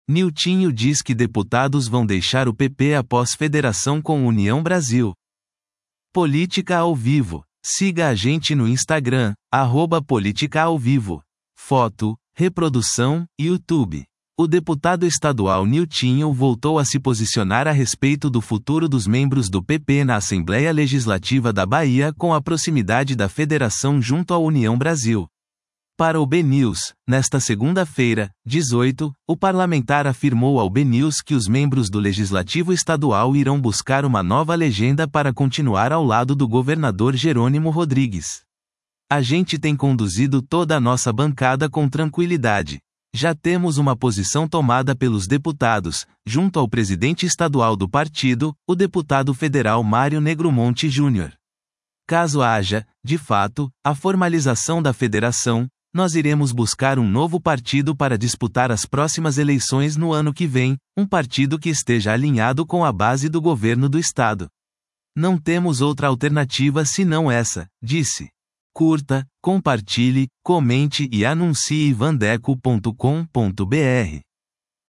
Niltinho diz que deputados vão deixar o PP após federação com União Brasil. Política ao vivo. Siga a gente no Instagram, @políticaaovivo. Foto, reprodução, YouTube. O deputado estadual Niltinho voltou a se posicionar a respeito do futuro dos membros do PP na Assembleia Legislativa da Bahia com a proximidade da federação junto à União Brasil. Para o BNews, nesta segunda-feira, 18, o parlamentar afirmou ao BNews que os membros do Legislativo Estadual irão buscar uma nova legenda para continuar ao lado do governador Jerônimo Rodrigues. A gente tem conduzido toda a nossa bancada com tranquilidade. Já temos uma posição tomada pelos deputados, junto ao presidente estadual do partido, o deputado federal Mário Negromonte Júnior. Caso haja, de fato, a formalização da federação, nós iremos buscar um novo partido para disputar as próximas eleições no ano que vem, um partido que esteja alinhado com a base do governo do estado. Não temos outra alternativa senão essa, disse. Curta, compartilhe, comente e anuncie vandeco.com.br.